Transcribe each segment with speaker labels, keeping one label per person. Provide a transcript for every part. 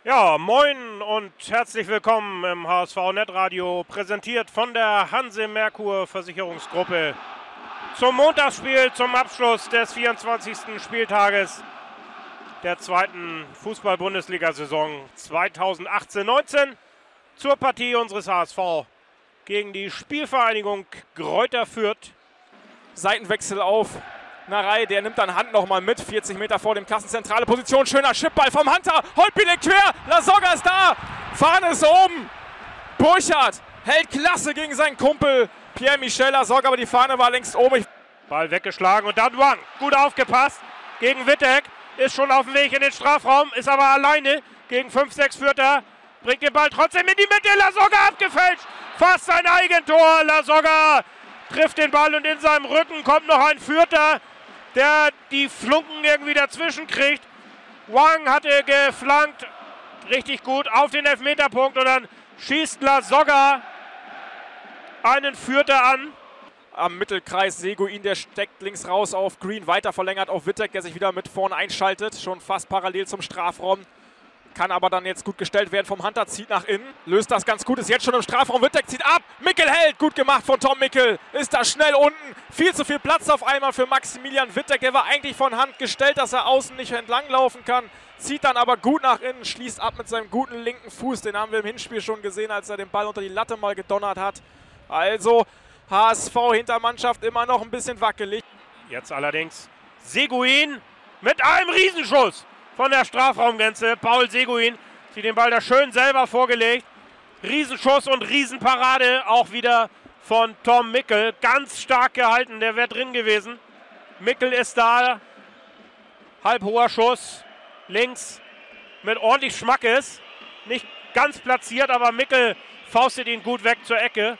Speaker 1: Ja, moin und herzlich willkommen im HSV-Netradio, präsentiert von der Hanse Merkur Versicherungsgruppe zum Montagsspiel, zum Abschluss des 24. Spieltages der zweiten Fußball-Bundesliga-Saison 2018-19 zur Partie unseres HSV gegen die Spielvereinigung Greuther Fürth.
Speaker 2: Seitenwechsel auf Narei, der nimmt dann Hand nochmal mit, 40 Meter vor dem Kasten, zentrale Position, schöner Chipball vom Hunter, Holtbiele quer, Lasogga ist da, Fahne ist oben, Burchardt hält klasse gegen seinen Kumpel Pierre-Michel Lasogga, aber die Fahne war längst oben.
Speaker 1: Ball weggeschlagen und dann Wang, gut aufgepasst gegen Wittek, ist schon auf dem Weg in den Strafraum, ist aber alleine gegen 5-6 Fürther, bringt den Ball trotzdem in die Mitte, Lasogga abgefälscht, fast sein Eigentor, Lasogga trifft den Ball und in seinem Rücken kommt noch ein Fürther, der die Flunken irgendwie dazwischen kriegt. Wang hatte geflankt, richtig gut auf den Elfmeterpunkt und dann schießt Lasogga einen Fürther an.
Speaker 2: Am Mittelkreis Seguin, der steckt links raus auf Green, weiter verlängert auf Wittek, der sich wieder mit vorne einschaltet, schon fast parallel zum Strafraum. Kann aber dann jetzt gut gestellt werden vom Hunter, zieht nach innen, löst das ganz gut, ist jetzt schon im Strafraum, Wittek zieht ab, Mickel hält, gut gemacht von Tom Mickel, ist da schnell unten, viel zu viel Platz auf einmal für Maximilian Wittek, der war eigentlich von Hand gestellt, dass er außen nicht entlanglaufen kann, zieht dann aber gut nach innen, schließt ab mit seinem guten linken Fuß, den haben wir im Hinspiel schon gesehen, als er den Ball unter die Latte mal gedonnert hat. Also HSV Hintermannschaft immer noch ein bisschen wackelig.
Speaker 1: Jetzt allerdings Seguin mit einem Riesenschuss von der Strafraumgrenze. Paul Seguin zieht den Ball da schön selber vorgelegt. Riesenschuss und Riesenparade auch wieder von Tom Mickel. Ganz stark gehalten, der wäre drin gewesen. Mickel ist da. Halbhoher Schuss. Links mit ordentlich Schmackes. Nicht ganz platziert, aber Mickel faustet ihn gut weg zur Ecke.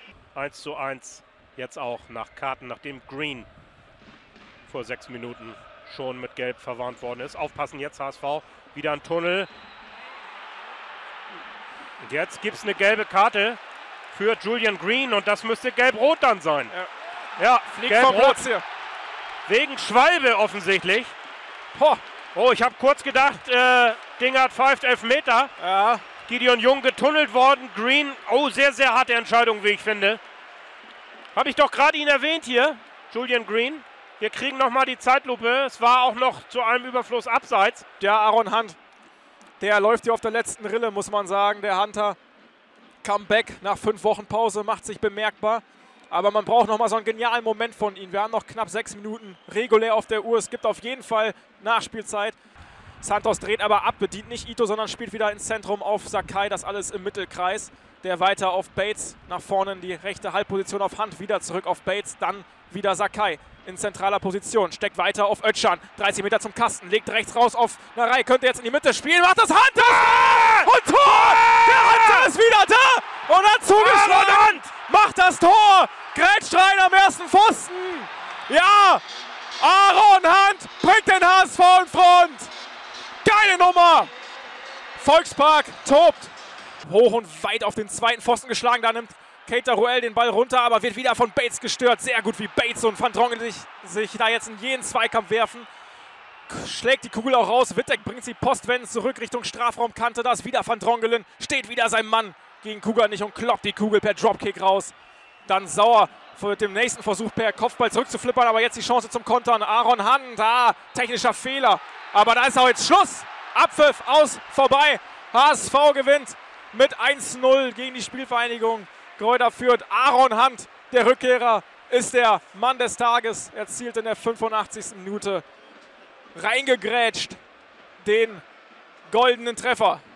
Speaker 1: 1:1 jetzt auch nach Karten, nachdem Green vor 6 Minuten schon mit Gelb verwarnt worden ist. Aufpassen jetzt HSV, wieder ein Tunnel. Und jetzt gibt es eine gelbe Karte für Julian Green und das müsste gelb-rot dann sein. Ja,
Speaker 2: fliegt vom Platz hier.
Speaker 1: Wegen Schwalbe offensichtlich. Oh, ich habe kurz gedacht, Dingert pfeift Elfmeter.
Speaker 2: Ja.
Speaker 1: Gideon Jung getunnelt worden, Green, sehr, sehr harte Entscheidung, wie ich finde. Habe ich doch gerade ihn erwähnt hier, Julian Green. Wir kriegen nochmal die Zeitlupe. Es war auch noch zu einem Überfluss abseits.
Speaker 2: Der Aaron Hunt, der läuft hier auf der letzten Rille, muss man sagen. Der Hunter, Comeback nach 5 Wochen Pause, macht sich bemerkbar. Aber man braucht nochmal so einen genialen Moment von ihm. Wir haben noch knapp 6 Minuten regulär auf der Uhr. Es gibt auf jeden Fall Nachspielzeit. Santos dreht aber ab, bedient nicht Ito, sondern spielt wieder ins Zentrum auf Sakai. Das alles im Mittelkreis. Der weiter auf Bates, nach vorne in die rechte Halbposition auf Hunt. Wieder zurück auf Bates, dann wieder Sakai in zentraler Position. Steckt weiter auf Özcan, 30 Meter zum Kasten, legt rechts raus auf Narei, könnte jetzt in die Mitte spielen, macht das Hunter! Und Tor! Der Hunter ist wieder da! Und hat zugeschlagen! Macht das Tor! Grätscht rein am ersten Pfosten! Ja! Aaron Hunt bringt den HSV in Front! Geile Nummer! Volkspark tobt! Hoch und weit auf den zweiten Pfosten geschlagen, da nimmt Keita Ruel den Ball runter, aber wird wieder von Bates gestört. Sehr gut, wie Bates und Van Drongelen sich da jetzt in jeden Zweikampf werfen. Schlägt die Kugel auch raus. Wittek bringt sie postwendend zurück Richtung Strafraumkante. Da ist wieder Van Drongelen. Steht wieder sein Mann gegen Kuganich und kloppt die Kugel per Dropkick raus. Dann Sauer mit dem nächsten Versuch per Kopfball zurückzuflippern, aber jetzt die Chance zum Kontern. Aaron Hunt, technischer Fehler. Aber da ist auch jetzt Schluss. Abpfiff, aus, vorbei. HSV gewinnt mit 1:0 gegen die Spielvereinigung Greuther Fürth. Aaron Hunt, der Rückkehrer, ist der Mann des Tages. Er zielt in der 85. Minute reingegrätscht den goldenen Treffer.